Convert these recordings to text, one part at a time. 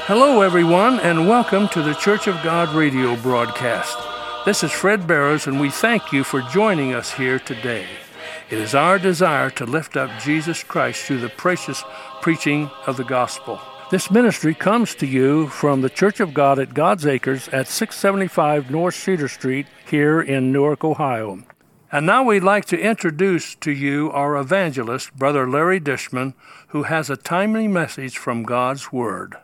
Hello, everyone, and welcome to the Church of God radio broadcast. This is Fred Barrows, and we thank you for joining us here today. It is our desire to lift up Jesus Christ through the precious preaching of the gospel. This ministry comes to you from the Church of God at God's Acres at 675 North Cedar Street here in Newark, Ohio. And now we'd like to introduce to you our evangelist, Brother Larry Dishman, who has a timely message from God's Word.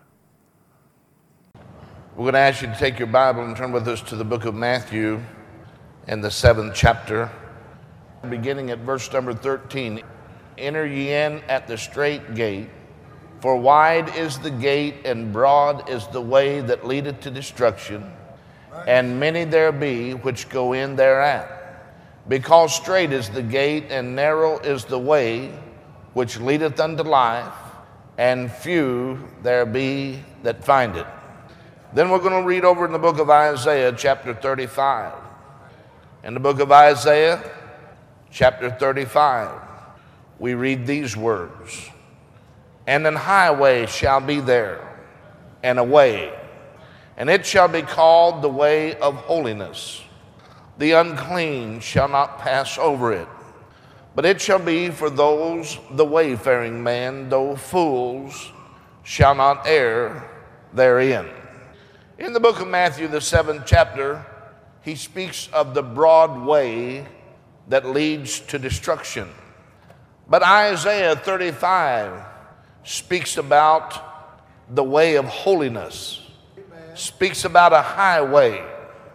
We're going to ask you to take your Bible and turn with us to the book of Matthew in the 7th chapter, beginning at verse number 13. Enter ye in at the strait gate, for wide is the gate and broad is the way that leadeth to destruction, and many there be which go in thereat. Because strait is the gate and narrow is the way which leadeth unto life, and few there be that find it. Then we're going to read over in the book of Isaiah, chapter 35. In the book of Isaiah, chapter 35, we read these words. And an highway shall be there, and a way, and it shall be called the way of holiness. The unclean shall not pass over it, but it shall be for those the wayfaring man, though fools shall not err therein. In the book of Matthew, the 7th chapter, he speaks of the broad way that leads to destruction. But Isaiah 35 speaks about the way of holiness, speaks about a highway.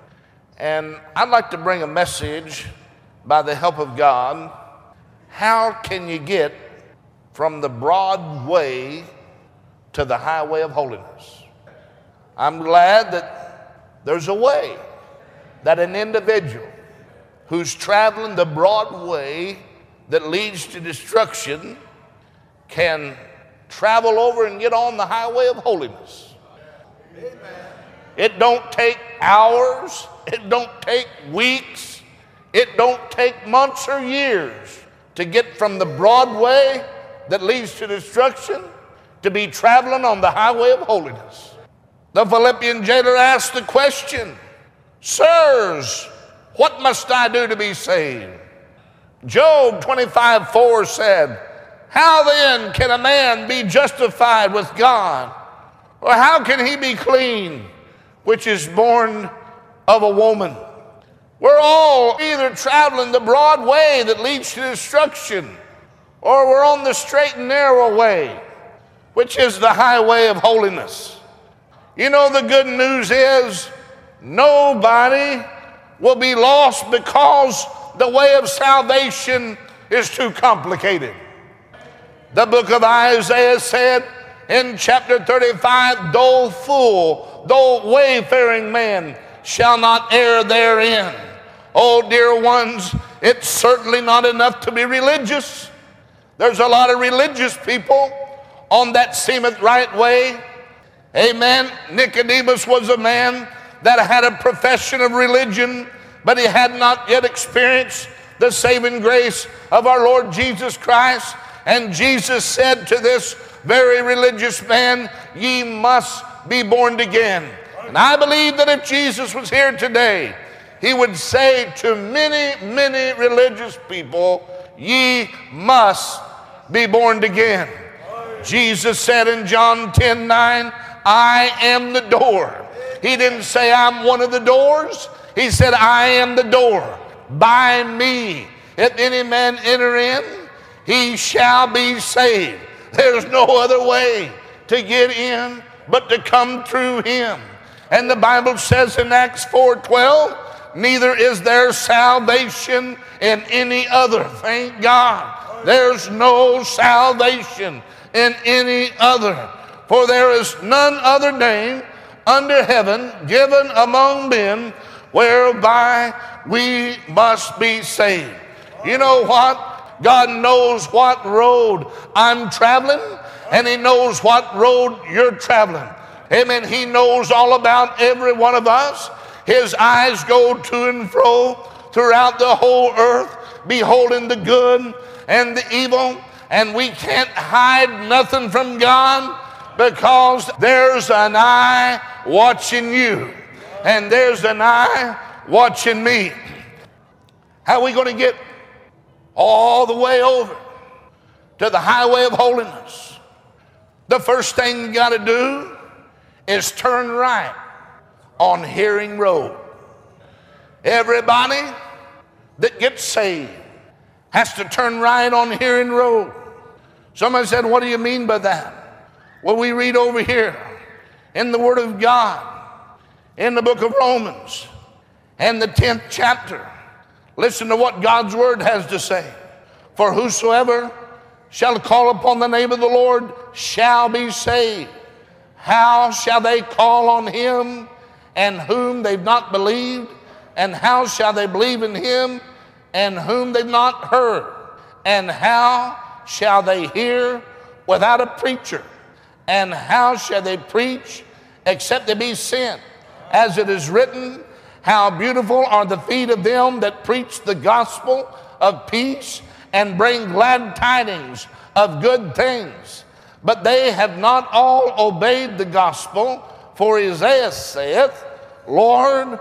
And I'd like to bring a message by the help of God. How can you get from the broad way to the highway of holiness? I'm glad that there's a way that an individual who's traveling the broad way that leads to destruction can travel over and get on the highway of holiness. Amen. It don't take hours. It don't take weeks. It don't take months or years to get from the broad way that leads to destruction to be traveling on the highway of holiness. The Philippian jailer asked the question, Sirs, what must I do to be saved? Job 25:4 said, How then can a man be justified with God? Or how can he be clean, which is born of a woman? We're all either traveling the broad way that leads to destruction, or we're on the straight and narrow way, which is the highway of holiness. You know, the good news is nobody will be lost because the way of salvation is too complicated. The book of Isaiah said in chapter 35, though wayfaring man shall not err therein. Oh, dear ones, it's certainly not enough to be religious. There's a lot of religious people on that seemeth right way. Amen. Nicodemus was a man that had a profession of religion, but he had not yet experienced the saving grace of our Lord Jesus Christ. And Jesus said to this very religious man, Ye must be born again. And I believe that if Jesus was here today, he would say to many, many religious people, Ye must be born again. Jesus said in John 10:9, I am the door. He didn't say I'm one of the doors. He said, I am the door. By me, if any man enter in, he shall be saved. There's no other way to get in but to come through him. And the Bible says in Acts 4:12, neither is there salvation in any other. Thank God. There's no salvation in any other. For there is none other name under heaven given among men whereby we must be saved. You know what? God knows what road I'm traveling, and he knows what road you're traveling. Amen. He knows all about every one of us. His eyes go to and fro throughout the whole earth, beholding the good and the evil, and we can't hide nothing from God. Because there's an eye watching you, and there's an eye watching me. How are we going to get all the way over to the highway of holiness? The first thing you got to do is turn right on Hearing Road. Everybody that gets saved has to turn right on Hearing Road. Somebody said, what do you mean by that? Well, we read over here in the Word of God, in the book of Romans, and the 10th chapter. Listen to what God's Word has to say. For whosoever shall call upon the name of the Lord shall be saved. How shall they call on him and whom they've not believed? And how shall they believe in him and whom they've not heard? And how shall they hear without a preacher? And how shall they preach except they be sent? As it is written, how beautiful are the feet of them that preach the gospel of peace and bring glad tidings of good things. But they have not all obeyed the gospel. For Isaiah saith, Lord,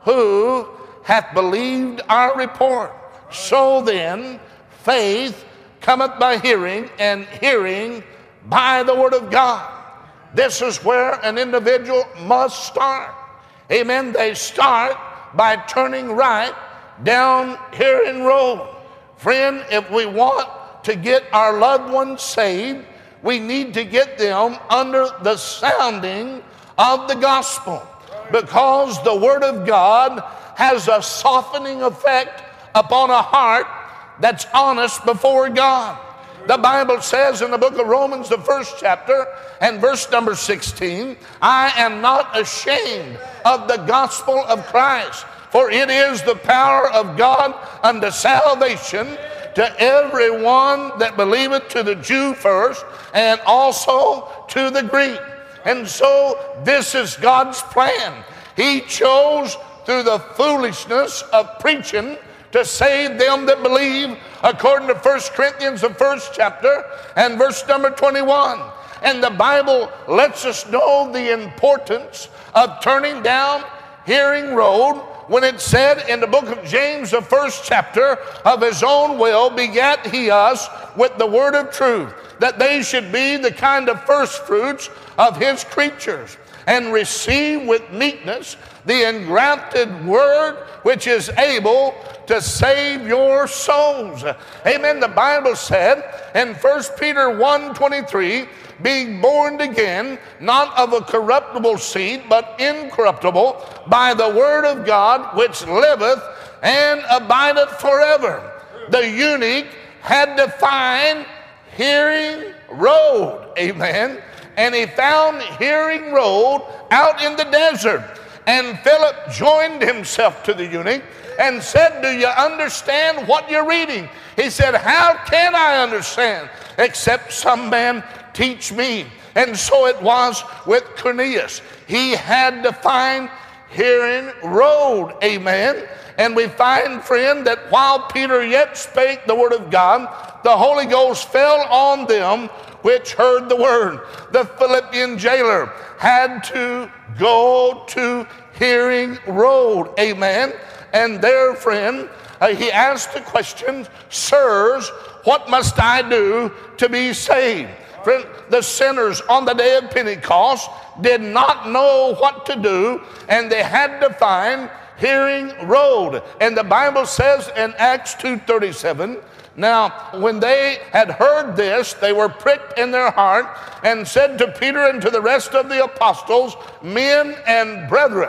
who hath believed our report? So then, faith cometh by hearing, and hearing by the word of God. This is where an individual must start. Amen. They start by turning right down Hearing Road. Friend, if we want to get our loved ones saved, we need to get them under the sounding of the gospel, because the Word of God has a softening effect upon a heart that's honest before God. The Bible says in the book of Romans, the 1st chapter and verse number 16, I am not ashamed of the gospel of Christ, for it is the power of God unto salvation to everyone that believeth, to the Jew first, and also to the Greek. And so this is God's plan. He chose through the foolishness of preaching to save them that believe, according to 1 Corinthians, the 1st chapter and verse number 21. And the Bible lets us know the importance of turning down Hearing Road, when it said in the book of James, the 1st chapter, of his own will begat he us with the word of truth, that they should be the kind of first fruits of his creatures, and receive with meekness the engrafted word, which is able to save your souls. Amen. The Bible said in 1 Peter 1:23, being born again, not of a corruptible seed, but incorruptible, by the word of God, which liveth and abideth forever. The eunuch had to find Hearing Road. Amen. And he found Hearing Road out in the desert. And Philip joined himself to the eunuch and said, do you understand what you're reading? He said, how can I understand except some man teach me? And so it was with Cornelius. He had to find Hearing Road. Amen. And we find, friend, that while Peter yet spake the word of God, the Holy Ghost fell on them which heard the word. The Philippian jailer had to go to Hearing Road. Amen. And there, friend, he asked the question, sirs, what must I do to be saved? Friend, the sinners on the day of Pentecost did not know what to do, and they had to find Hearing Road. And the Bible says in Acts 2:37, now, when they had heard this, they were pricked in their heart and said to Peter and to the rest of the apostles, men and brethren,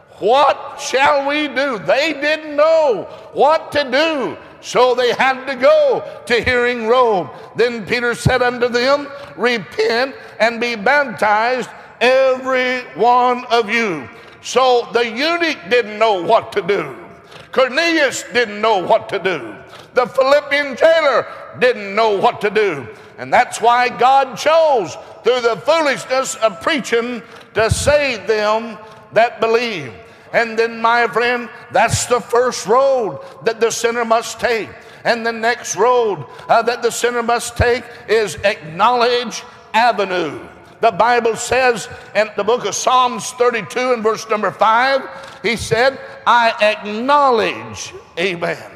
what shall we do? They didn't know what to do, so they had to go to Hearing Road. Then Peter said unto them, repent and be baptized, every one of you. So the eunuch didn't know what to do. Cornelius didn't know what to do. The Philippian jailer didn't know what to do. And that's why God chose, through the foolishness of preaching, to save them that believe. And then, my friend, that's the first road that the sinner must take. And the next road that the sinner must take is Acknowledge Avenue. The Bible says in the book of Psalms 32 and verse number 5, he said, I acknowledge, amen.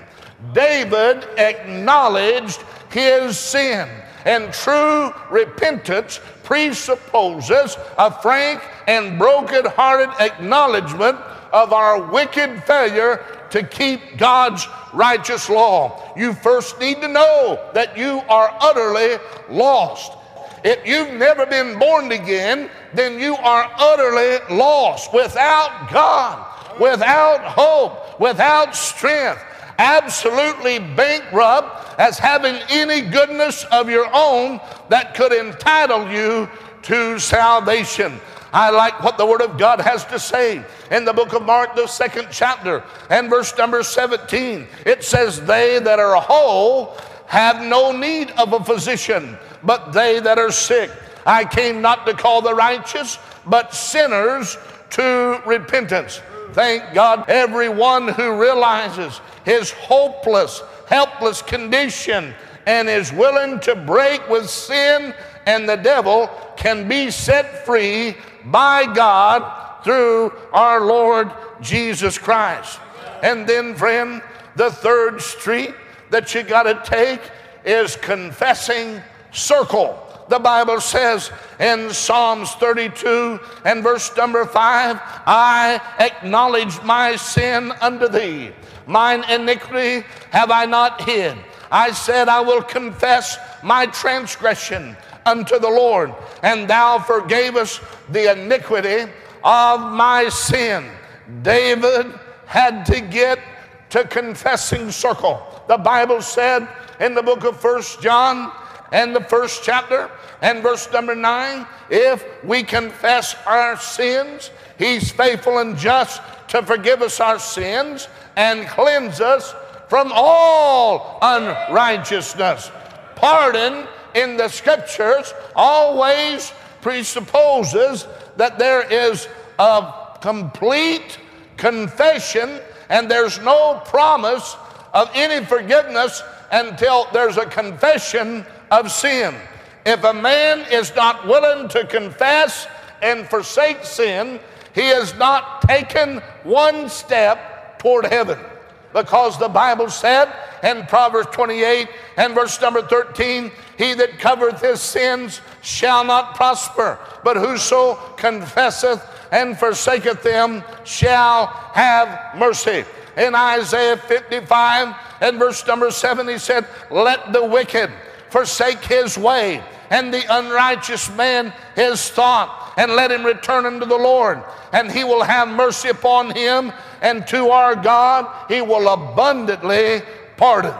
David acknowledged his sin. And true repentance presupposes a frank and broken-hearted acknowledgement of our wicked failure to keep God's righteous law. You first need to know that you are utterly lost. If you've never been born again, then you are utterly lost, without God, without hope, without strength, absolutely bankrupt as having any goodness of your own that could entitle you to salvation. I like what the Word of God has to say in the book of Mark, the 2nd chapter, and verse number 17. It says, they that are whole have no need of a physician, but they that are sick. I came not to call the righteous, but sinners to repentance. Thank God, everyone who realizes his hopeless, helpless condition and is willing to break with sin and the devil can be set free by God through our Lord Jesus Christ. And then, friend, the third street that you got to take is confessing circle. The Bible says in Psalms 32 and verse number 5, I acknowledge my sin unto thee. Mine iniquity have I not hid. I said, I will confess my transgression unto the Lord, and thou forgavest the iniquity of my sin. David had to get to confessing circle. The Bible said in the book of 1 John and the 1st chapter and verse number 9, if we confess our sins, he's faithful and just to forgive us our sins and cleanse us from all unrighteousness. Pardon in the scriptures always presupposes that there is a complete confession, and there's no promise of any forgiveness until there's a confession of sin. If a man is not willing to confess and forsake sin, he has not taken one step toward heaven. Because the Bible said in Proverbs 28 and verse number 13, he that covereth his sins shall not prosper, but whoso confesseth and forsaketh them shall have mercy. In Isaiah 55 and verse number 7, he said, let the wicked forsake his way, and the unrighteous man his thought, and let him return unto the Lord, and he will have mercy upon him, and to our God he will abundantly pardon.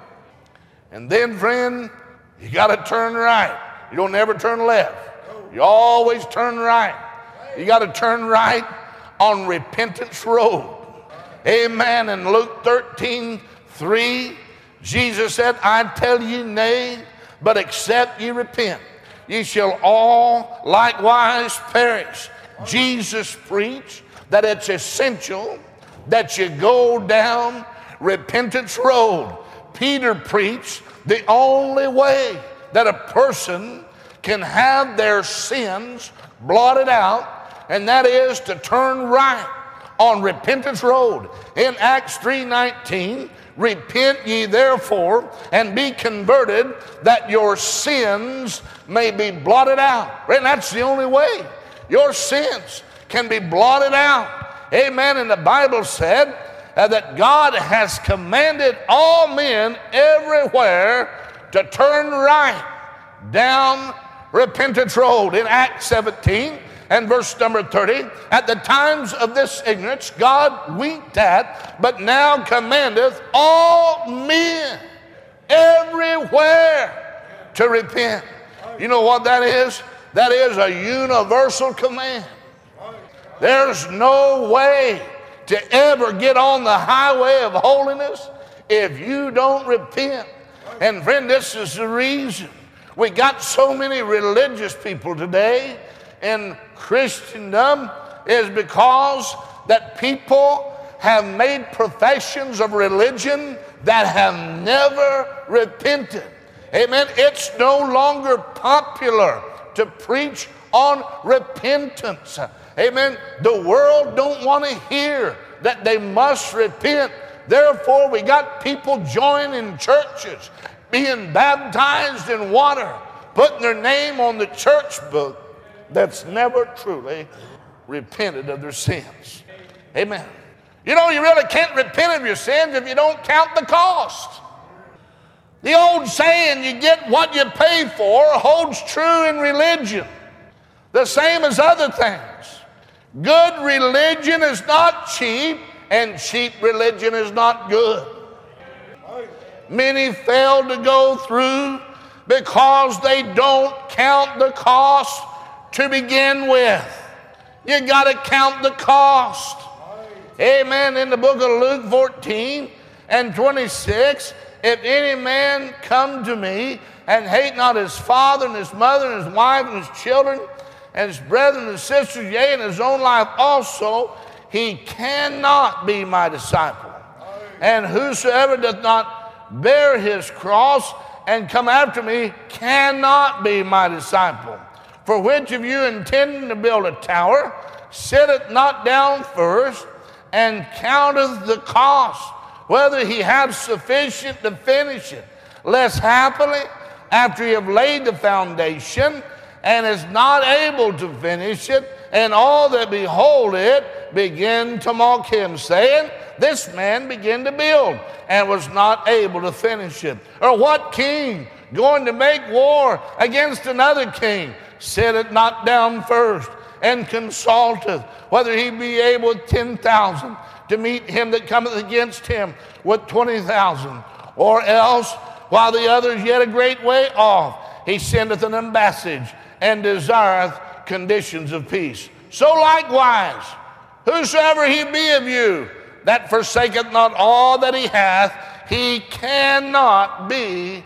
And then, friend, you got to turn right. You don't ever turn left. You always turn right. You got to turn right on Repentance Road. Amen. In Luke 13:3, Jesus said, I tell you nay, but except ye repent, ye shall all likewise perish. Jesus preached that it's essential that you go down Repentance Road. Peter preached the only way that a person can have their sins blotted out, and that is to turn right on Repentance Road. In Acts 3:19, repent ye therefore and be converted, that your sins may be blotted out. And that's the only way your sins can be blotted out. Amen. And the Bible said that God has commanded all men everywhere to turn right down Repentance Road. In Acts 17 and verse number 30, at the times of this ignorance God winked at, but now commandeth all men everywhere to repent. You know what that is? That is a universal command. There's no way to ever get on the highway of holiness if you don't repent. And friend, this is the reason we got so many religious people today in Christendom, is because that people have made professions of religion that have never repented. Amen. It's no longer popular to preach on repentance. Amen. The world don't want to hear that they must repent. Therefore, we got people joining churches, being baptized in water, putting their name on the church book that's never truly repented of their sins. Amen. You know, you really can't repent of your sins if you don't count the cost. The old saying, you get what you pay for, holds true in religion. The same as other things. Good religion is not cheap, and cheap religion is not good. Many fail to go through because they don't count the cost to begin with. You got to count the cost. Amen. In the book of Luke 14 and 26, if any man come to me and hate not his father and his mother and his wife and his children and his brethren and his sisters, yea, and his own life also, he cannot be my disciple. And whosoever doth not bear his cross and come after me cannot be my disciple. For which of you intending to build a tower sitteth not down first and counteth the cost, whether he have sufficient to finish it, lest happily, after he have laid the foundation, and is not able to finish it, and all that behold it begin to mock him, saying, this man began to build, and was not able to finish it. Or what king going to make war against another king sitteth not down first, and consulteth whether he be able with 10,000 to meet him that cometh against him with 20,000? Or else, while the other is yet a great way off, he sendeth an ambassage and desireth conditions of peace. So likewise, whosoever he be of you that forsaketh not all that he hath, he cannot be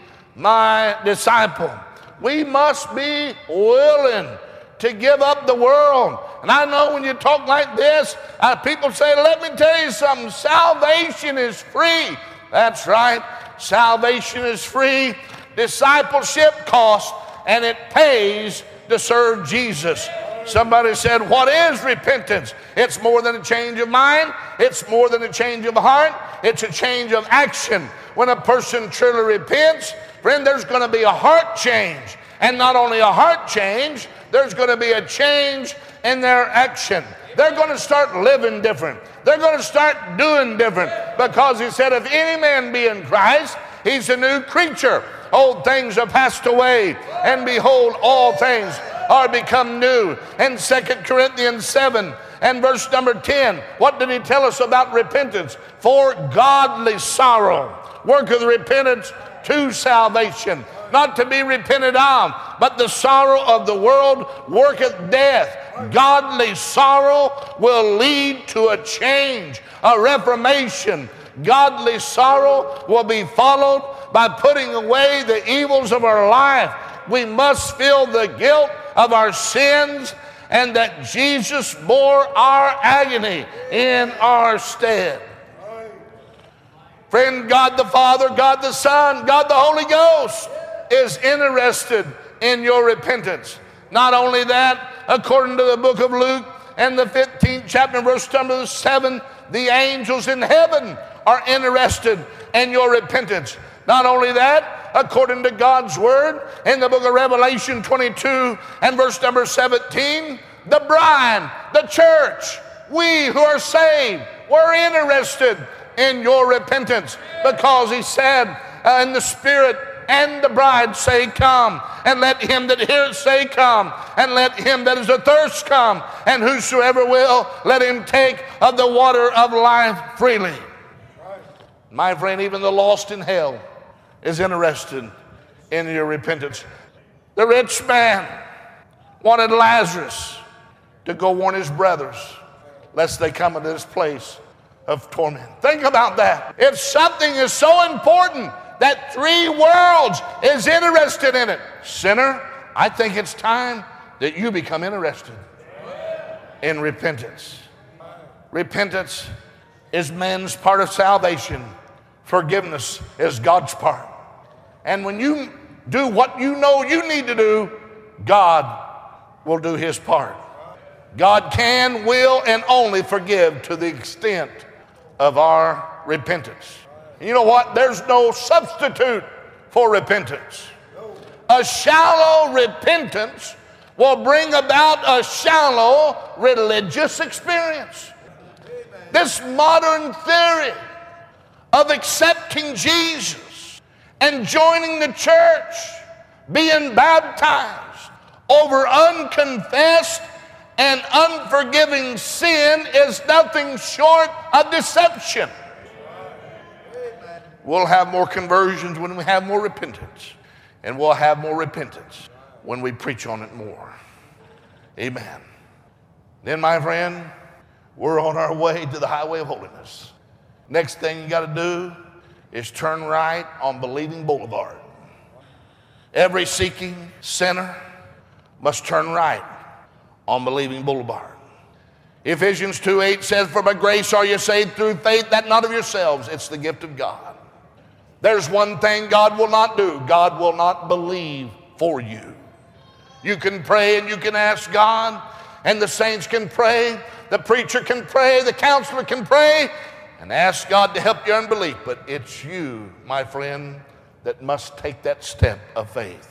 my disciple. We must be willing to give up the world. And I know when you talk like this, people say, let me tell you something, salvation is free. That's right, salvation is free. Discipleship costs, and it pays to serve Jesus. Somebody said, what is repentance? It's more than a change of mind. It's more than a change of heart. It's a change of action. When a person truly repents, friend, there's going to be a heart change. And not only a heart change, there's going to be a change in their action. They're going to start living different. They're going to start doing different. Because he said, if any man be in Christ, he's a new creature. Old things have passed away, and behold, all things are become new. In 2 Corinthians 7 and verse number 10, what did he tell us about repentance? For godly sorrow worketh repentance to salvation, not to be repented of, but the sorrow of the world worketh death. Godly sorrow will lead to a change, a reformation. Godly sorrow will be followed by putting away the evils of our life. We must feel the guilt of our sins, and that Jesus bore our agony in our stead. Friend, God the Father, God the Son, God the Holy Ghost is interested in your repentance. Not only that, according to the book of Luke and the 15th chapter, verse number 7, the angels in heaven are interested in your repentance. Not only that, according to God's word in the book of Revelation 22 and verse number 17, the bride, the church, we who are saved, we're interested in your repentance, because he said in the Spirit and the bride say, come. And let him that heareth say, come. And let him that is athirst come. And whosoever will, let him take of the water of life freely. My friend, even the lost in hell is interested in your repentance. The rich man wanted Lazarus to go warn his brothers, lest they come into this place of torment. Think about that. If something is so important that 3 worlds is interested in it, sinner, I think it's time that you become interested in repentance. Repentance is man's part of salvation. Forgiveness is God's part. And when you do what you know you need to do, God will do his part. God can, will, and only forgive to the extent of our repentance. And you know what? There's no substitute for repentance. A shallow repentance will bring about a shallow religious experience. This modern theory of accepting Jesus and joining the church, being baptized over unconfessed and unforgiving sin is nothing short of deception. We'll have more conversions when we have more repentance, and we'll have more repentance when we preach on it more. Amen. Then, my friend, we're on our way to the highway of holiness. Next thing you got to do is turn right on Believing Boulevard. Every seeking sinner must turn right on Believing Boulevard. Ephesians 2:8 says, "For by grace are you saved through faith, that not of yourselves, it's the gift of God." There's one thing God will not do. God will not believe for you. You can pray and you can ask God, and the saints can pray, the preacher can pray, the counselor can pray, and ask God to help your unbelief. But it's you, my friend, that must take that step of faith.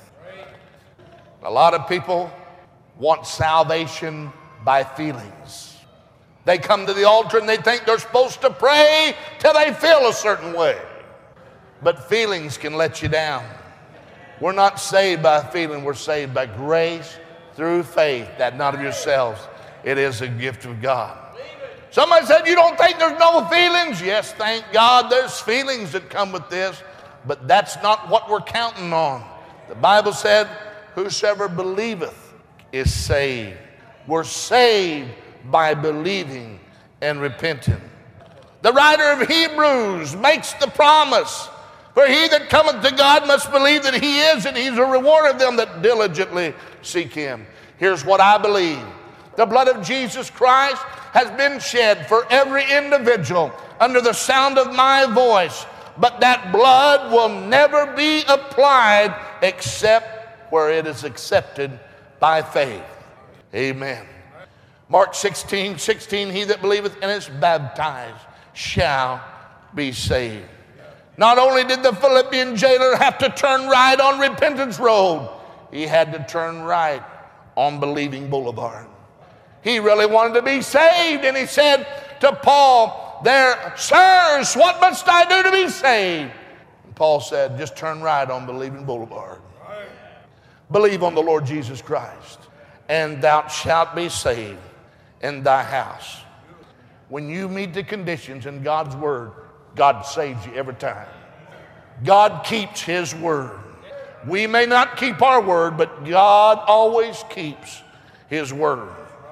A lot of people want salvation by feelings. They come to the altar and they think they're supposed to pray till they feel a certain way. But feelings can let you down. We're not saved by feeling. We're saved by grace through faith, that not of yourselves. It is a gift of God. Somebody said, "You don't think there's no feelings?" Yes, thank God there's feelings that come with this, but that's not what we're counting on. The Bible said, "Whosoever believeth is saved." We're saved by believing and repenting. The writer of Hebrews makes the promise, "For he that cometh to God must believe that he is, and he's a rewarder of them that diligently seek him." Here's what I believe. The blood of Jesus Christ has been shed for every individual under the sound of my voice, but that blood will never be applied except where it is accepted by faith. Amen. Mark 16:16, "He that believeth and is baptized shall be saved." Not only did the Philippian jailer have to turn right on Repentance Road, he had to turn right on Believing Boulevard. He really wanted to be saved, and he said to Paul, "There, sirs, what must I do to be saved?" And Paul said, "Just turn right on Believing Boulevard. Believe on the Lord Jesus Christ, and thou shalt be saved in thy house." When you meet the conditions in God's word, God saves you every time. God keeps his word. We may not keep our word, but God always keeps his word.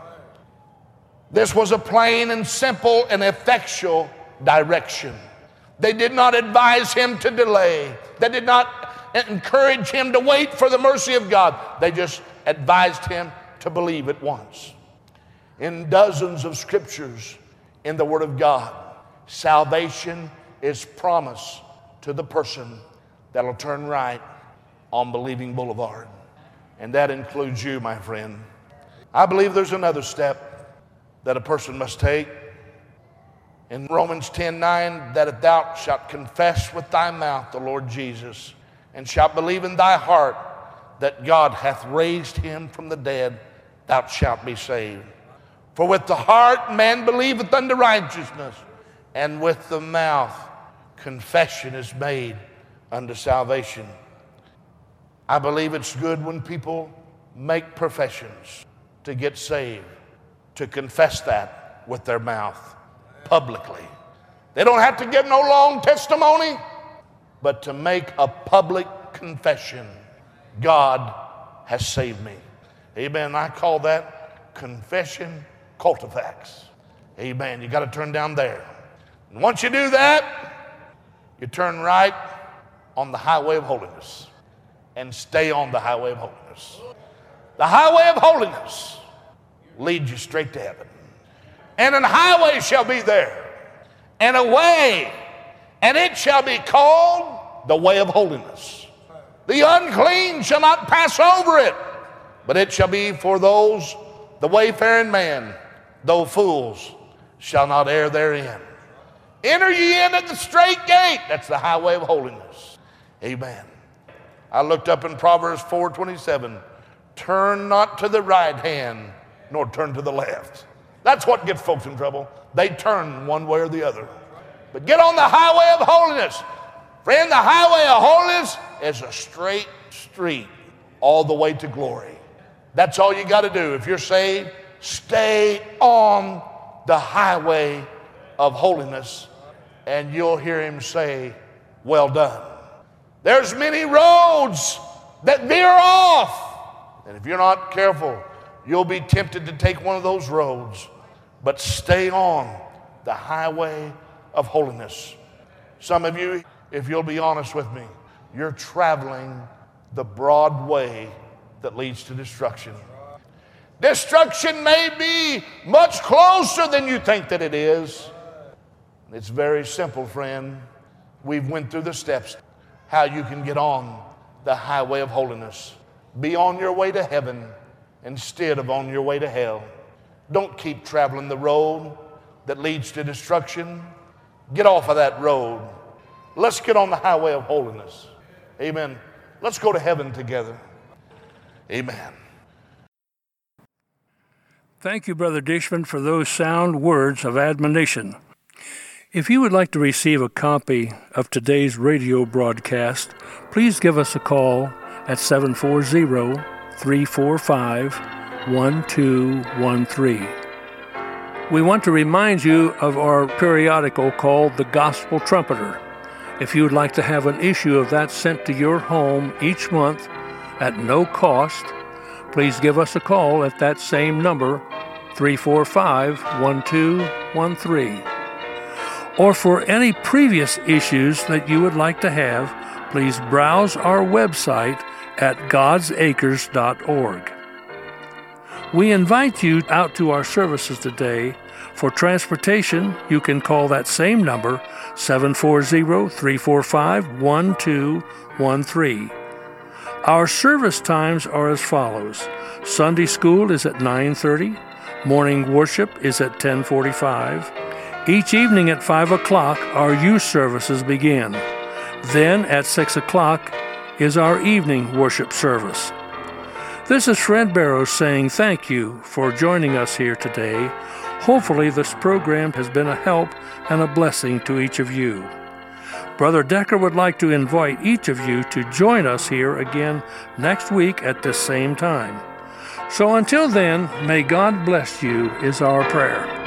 This was a plain and simple and effectual direction. They did not advise him to delay. They did not encourage him to wait for the mercy of God. They just advised him to believe at once. In dozens of scriptures in the Word of God, salvation is promised to the person that'll turn right on Believing Boulevard. And that includes you, my friend. I believe there's another step that a person must take. In Romans 10:9, "That if thou shalt confess with thy mouth the Lord Jesus, and shalt believe in thy heart that God hath raised him from the dead, thou shalt be saved. For with the heart man believeth unto righteousness, and with the mouth confession is made unto salvation." I believe it's good when people make professions to get saved, to confess that with their mouth publicly. They don't have to give no long testimony, but to make a public confession, "God has saved me." Amen. I call that confession cultifax. Amen. You got to turn down there. And once you do that, you turn right on the highway of holiness and stay on the highway of holiness. The highway of holiness leads you straight to heaven. And an highway shall be there, and a way, and it shall be called the way of holiness. The unclean shall not pass over it, But it shall be for those, the wayfaring man, though fools, shall not err therein. Enter ye in at the straight gate. That's the highway of holiness. Amen. I looked up in Proverbs 4:27. Turn not to the right hand, nor turn to the left. That's what gets folks in trouble. They turn one way or the other. But get on the highway of holiness. Friend, the highway of holiness is a straight street all the way to glory. That's all you got to do. If you're saved, stay on the highway of holiness, and you'll hear him say, well done. There's many roads that veer off, and if you're not careful, you'll be tempted to take one of those roads. But stay on the highway of holiness. Some of you, if you'll be honest with me, you're traveling the broad way that leads to destruction. Destruction may be much closer than you think that it is. It's very simple, friend. We've went through the steps how you can get on the highway of holiness. Be on your way to heaven instead of on your way to hell. Don't keep traveling the road that leads to destruction. Get off of that road. Let's get on the highway of holiness. Amen. Let's go to heaven together. Amen. Thank you, Brother Dishman, for those sound words of admonition. If you would like to receive a copy of today's radio broadcast, please give us a call at 740-345-1213. We want to remind you of our periodical called The Gospel Trumpeter. If you would like to have an issue of that sent to your home each month at no cost, please give us a call at that same number, 345-1213. Or for any previous issues that you would like to have, please browse our website at godsacres.org. We invite you out to our services today. For transportation, you can call that same number, 740-345-1213. Our service times are as follows. Sunday school is at 9:30. Morning worship is at 10:45. Each evening at 5 o'clock, our youth services begin. Then at 6 o'clock is our evening worship service. This is Fred Barrows saying thank you for joining us here today. Hopefully this program has been a help and a blessing to each of you. Brother Decker would like to invite each of you to join us here again next week at this same time. So until then, may God bless you is our prayer.